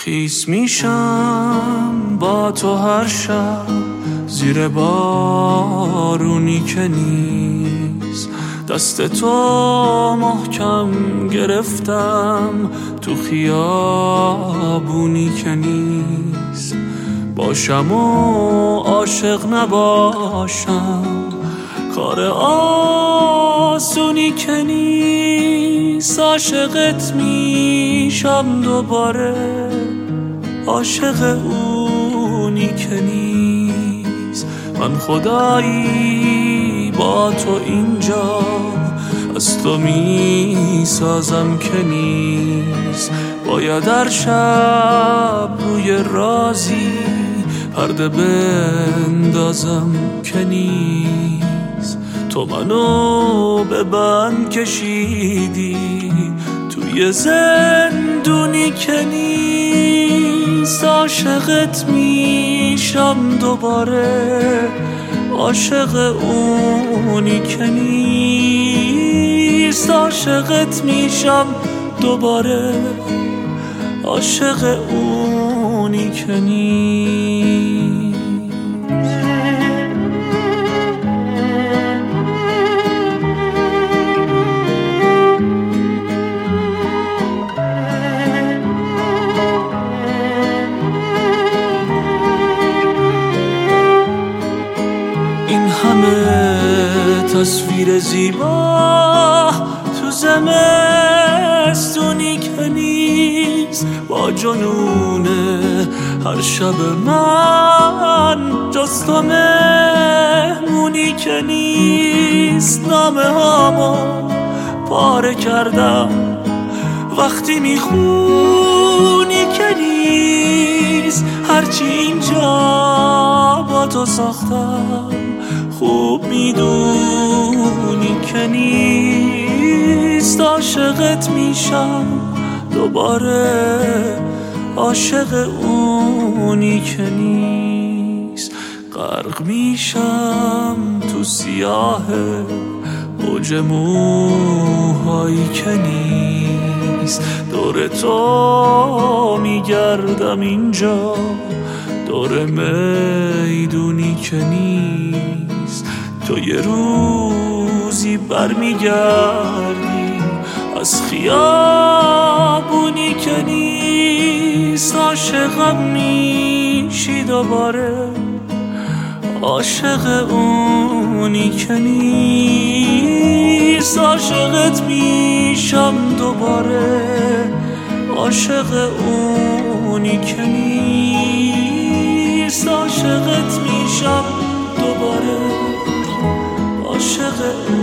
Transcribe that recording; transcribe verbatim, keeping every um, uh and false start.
خیس میشم با تو هر شب زیر بارونی که نیست، دست تو محکم گرفتم تو خیابونی که نیست. باشم و عاشق نباشم کار آسونی که نیست. عاشقت میشم دوباره، عاشق اونی که نیست. من خدایی با تو اینجا از تو میسازم که نیست. باید در شب روی رازی پرده بندازم که نیست. تو منو به بند کشیدی توی زندونی که نیست. عاشقت میشم دوباره، عاشق اونی که نیست. عاشقت میشم دوباره، عاشق اونی که نیست. این همه تصویر زیبا تو زمستونی که نیست. با جنون هر شب من جز تو مهمونی که نیست. نامه هامو پاره کردم وقتی میخونی که نیست. هرچی اینجا با تو ساختم خوب میدونی که نیست. عاشقت میشم دوباره، عاشق اونی که نیست. غرق میشم تو سیاه موج موهایی که نیست. دور تو میگردم اینجا، دور میدونی که نیست. تو یه روزی برمیگردی از خیابونی که نیست. عاشقم میشی دوباره، عاشق اونی که نیست. عاشقت میشم دوباره، عاشق اونی که نیست. عاشقت میشم دوباره، عاشق